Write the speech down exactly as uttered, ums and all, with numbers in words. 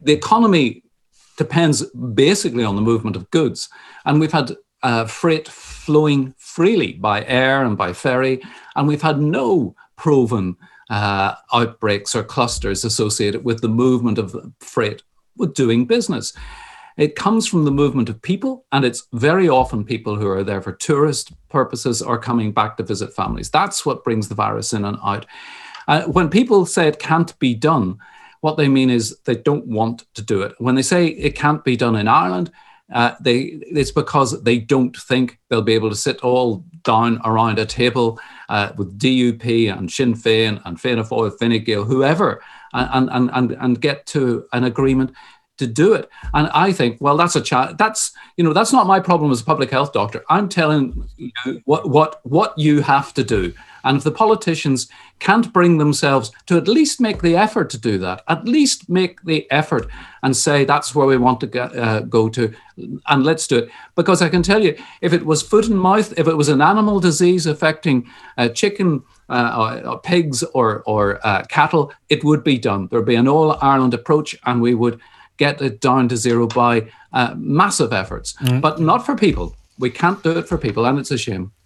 the economy depends basically on the movement of goods. And we've had uh, freight flowing freely by air and by ferry, and we've had no proven uh, outbreaks or clusters associated with the movement of freight with doing business. It comes from the movement of people, and it's very often people who are there for tourist purposes or coming back to visit families. That's what brings the virus in and out. Uh, when people say it can't be done, what they mean is they don't want to do it. When they say it can't be done in Ireland, uh, they it's because they don't think they'll be able to sit all down around a table uh, with D U P and Sinn Féin and Fianna Fáil, Fine Gael, whoever, and, and, and, and get to an agreement to do it. And I think, well, that's a cha- that's you know that's not my problem as a public health doctor. I'm telling you what what what you have to do. And if the politicians can't bring themselves to at least make the effort to do that, at least make the effort and say that's where we want to get, uh, go to, and let's do it. Because I can tell you, if it was foot and mouth, if it was an animal disease affecting uh, chicken, uh, or, or pigs, or or uh, cattle, it would be done. There'd be an all Ireland approach, and we would get it down to zero by uh, massive efforts, mm. but not for people. We can't do it for people, and it's a shame.